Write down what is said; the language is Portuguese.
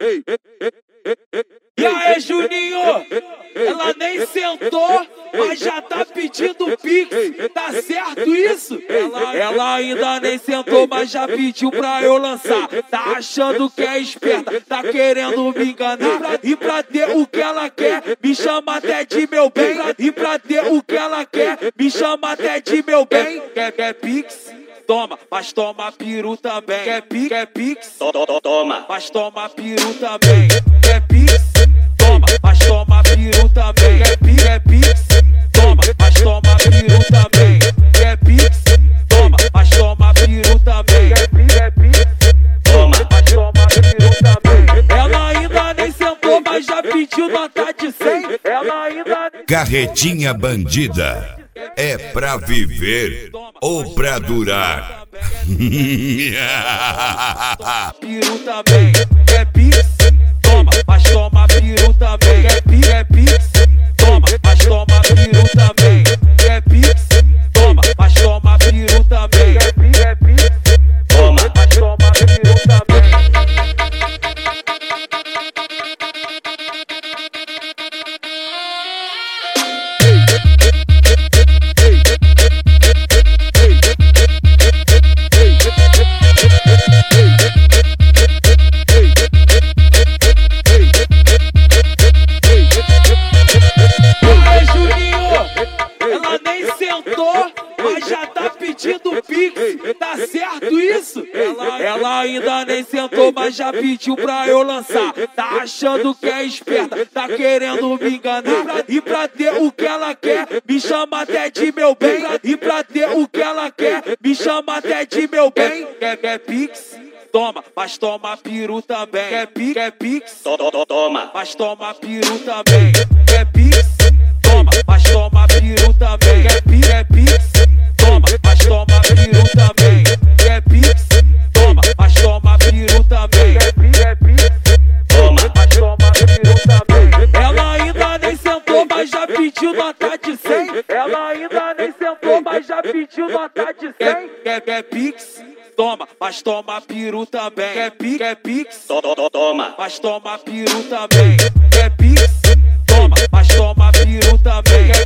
E aí, Juninho? Ela nem sentou, mas já tá pedindo pix. Tá certo isso? Ela ainda nem sentou, mas já pediu pra eu lançar. Tá achando que é esperta, tá querendo me enganar. E pra ter o que ela quer, me chama até de meu bem. E pra ter o que ela quer, me chama até de meu bem. Quer pix? Toma, mas toma peru também. Quer pix? Toma, mas toma peru também. Quer pix? Toma, mas toma peru também. Quer pix? Toma, mas toma peru também. Quer pix? Toma, mas toma peru também. Quer pix? Toma, mas toma peru também. Ela ainda nem sentou, mas já pediu nota de 100. Ela ainda nem... Carretinha bandida. É pra viver ou pra durar? Peru também, quer pix? Toma, mas toma peru também. Quer pix? Toma, mas toma peru também. Quer pix? Toma, mas toma peru também. Quer pix? Toma, mas toma peru também. Mas já tá pedindo pix, tá certo isso? Ela ainda nem sentou, mas já pediu pra eu lançar. Tá achando que é esperta, tá querendo me enganar. E pra ter o que ela quer, me chama até de meu bem. E pra ter o que ela quer, me chama até de meu bem. Quer pix? Toma, mas toma peru também. Quer pix? Toma, mas toma peru também. Quer pix? Toma, mas toma peru também. Quer pix? Toma, mas toma peru também. Quer pix? Toma, mas toma peru também. Quer pix? Toma, mas toma peru também. Ela ainda nem sentou, mas já pediu nota de 100. Ela ainda nem sentou, mas já pediu nota de 100. Quer pix? Toma, mas toma peru também. Quer pix? Toma, mas toma peru também. Quer pix? Toma, mas toma peru também.